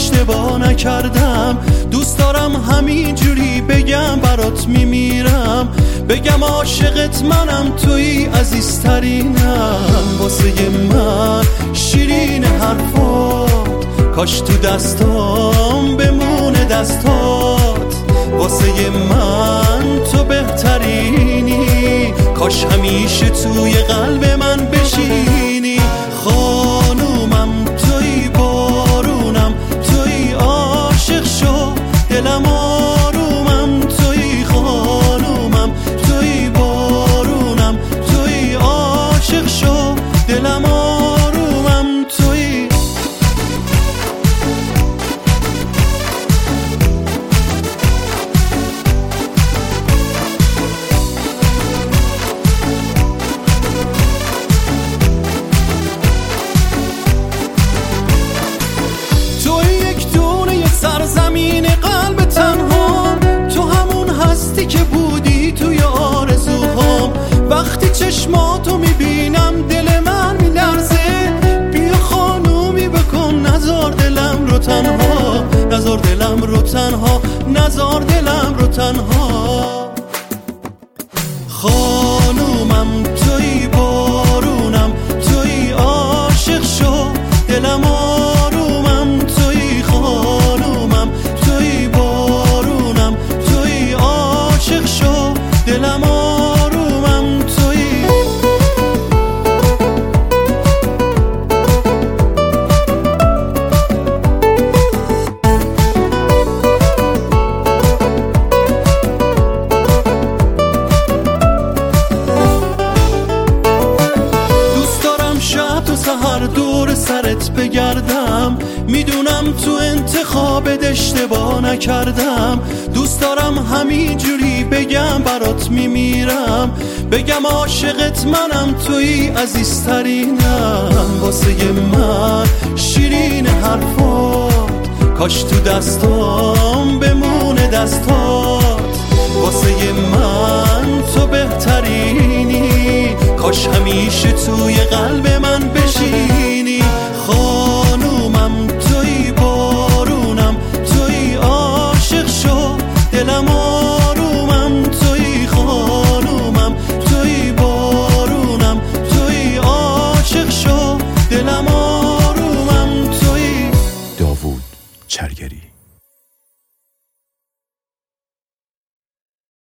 اشتباه نکردم. دوست دارم همینجوری بگم برات میمیرم، بگم عاشقت منم، تویی عزیزترینم. واسه من شیرین حرفات، کاش تو دستام بمونه دستات. واسه من تو بهترینی، کاش همیشه توی قلب من بشینی. خانومم تویی، بارونم تویی، عاشق شو دلم آرومم تویی. خانومم تویی، بارونم تویی، عاشق شو دلم آرومم تویی. زمین قلب تنها، تو همون هستی که بودی توی آرزوهام. وقتی چشماتو میبینم دل من میلرزه، بیا خانومی بکن نذار دلم رو تنها، نذار دلم رو تنها، نذار دلم رو تنها. خانومم تویی، بارونم تویی، عاشق شو دلم آرومم تویی. خانومم تویی، بارونم تویی، عاشق شو دلم آرومم تویی. دوست دارم شب تا سحر دور سرت بگردم، میدونم تو انتخابت اشتباه نکردم. دوست دارم همینجوری بگم برات میمیرم، بگم عاشقت منم، تویی عزیزترینم. واسه من شیرین حرفات، کاش تو دستام بمونه دستات. واسه من تو بهترینی، کاش همیشه توی قلب من بشینی. خانومم تویی، بارونم تویی، عاشق شو دلم آرومم تویی. خانومم تویی، بارونم تویی، عاشق شو دلم آرومم تویی. داوود چرگری.